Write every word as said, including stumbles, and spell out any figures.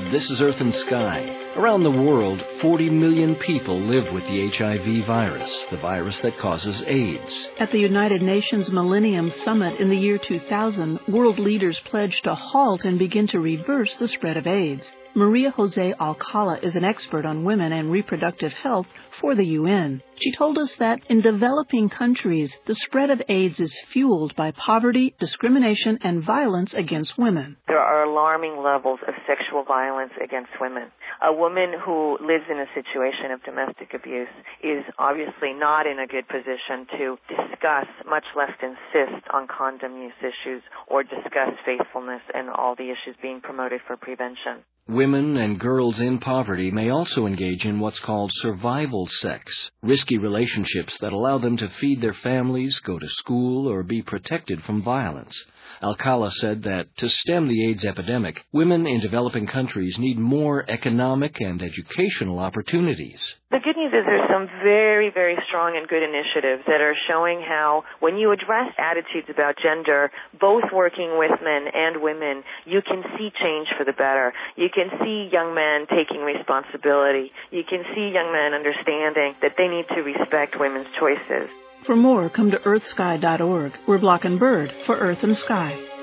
This is Earth and Sky. Around the world, forty million people live with the H I V virus, the virus that causes AIDS. At the United Nations Millennium Summit in the year two thousand, world leaders pledged to halt and begin to reverse the spread of AIDS. Maria Jose Alcala is an expert on women and reproductive health for the U N. She told us that in developing countries, the spread of AIDS is fueled by poverty, discrimination, and violence against women. There are alarming levels of sexual violence against women. A woman who lives in a situation of domestic abuse is obviously not in a good position to discuss, much less insist on condom use issues or discuss faithfulness and all the issues being promoted for prevention. Women and girls in poverty may also engage in what's called survival sex, risky relationships that allow them to feed their families, go to school, or be protected from violence. Alcala said that to stem the AIDS epidemic, women in developing countries need more economic and educational opportunities. The good news is there's some very, very strong and good initiatives that are showing how when you address attitudes about gender, both working with men and women, you can see change for the better. You can see young men taking responsibility. You can see young men understanding that they need to respect women's choices. For more, come to earth sky dot org. We're Block and Bird for Earth and Sky.